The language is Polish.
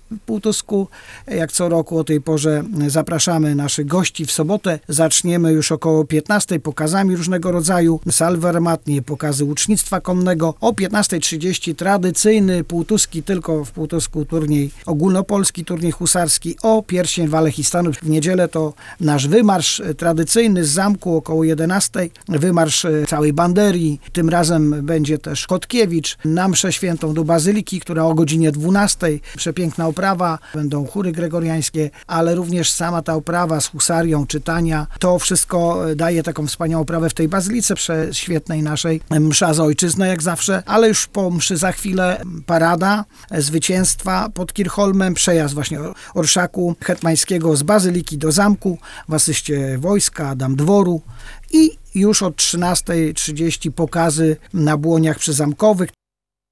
w Półtusku. Jak co roku o tej porze zapraszamy naszych gości w sobotę. Zaczniemy już około 15 pokazami różnego rodzaju, salwy armatnie, pokazy łucznictwa konnego. O 15:30 tradycyjny półtuski, tylko w Półtusku turniej, ogólnopolski turniej husarski o pierścień Walechistanu. W niedzielę to nasz wymarsz tradycyjny z zamku około 11. Wymarsz całej banderii. Tym razem będzie też Kotkiewicz. Na mszę świętą do Bazyliki, która o godzinie 12. Przepiękna oprawa. Będą chóry gregoriańskie, ale również sama ta oprawa z husarią, czytania. To wszystko daje taką wspaniałą oprawę w tej bazylice prześwietnej naszej. Msza za ojczyznę jak zawsze, ale już po mszy za chwilę parada zwycięstwa pod Kirchholmem, przejazd właśnie orszaku hetmańskiego z bazyliki do zamku w asyście wojska, dam dworu i już od 13:30 pokazy na błoniach przyzamkowych.